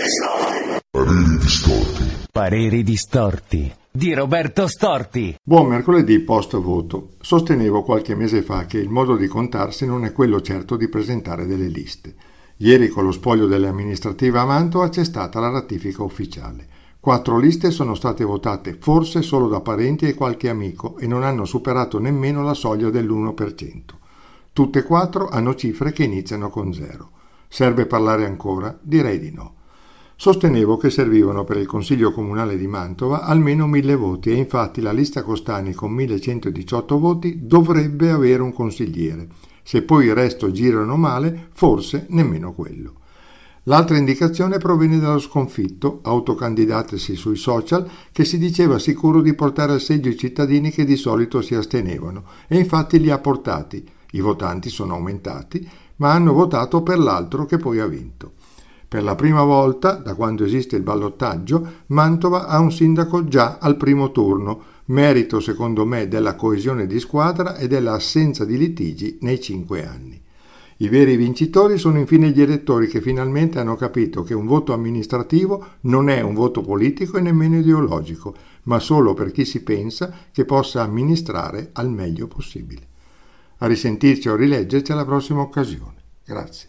Pareri distorti. Pareri distorti di Roberto Storti. Buon mercoledì post voto. Sostenevo qualche mese fa che il modo di contarsi non è quello certo di presentare delle liste. Ieri con lo spoglio delle amministrative a Mantova c'è stata la ratifica ufficiale. 4 liste sono state votate forse solo da parenti e qualche amico e non hanno superato nemmeno la soglia dell'1%. Tutte e 4 hanno cifre che iniziano con 0. Serve parlare ancora? Direi di no. Sostenevo che servivano per il Consiglio Comunale di Mantova almeno 1000 voti e infatti la lista Costani con 1118 voti dovrebbe avere un consigliere. Se poi il resto girano male, forse nemmeno quello. L'altra indicazione proviene dallo sconfitto, autocandidatesi sui social, che si diceva sicuro di portare al seggio i cittadini che di solito si astenevano e infatti li ha portati. I votanti sono aumentati, ma hanno votato per l'altro che poi ha vinto. Per la prima volta, da quando esiste il ballottaggio, Mantova ha un sindaco già al primo turno, merito secondo me della coesione di squadra e dell'assenza di litigi nei 5 anni. I veri vincitori sono infine gli elettori che finalmente hanno capito che un voto amministrativo non è un voto politico e nemmeno ideologico, ma solo per chi si pensa che possa amministrare al meglio possibile. A risentirci o rileggerci alla prossima occasione. Grazie.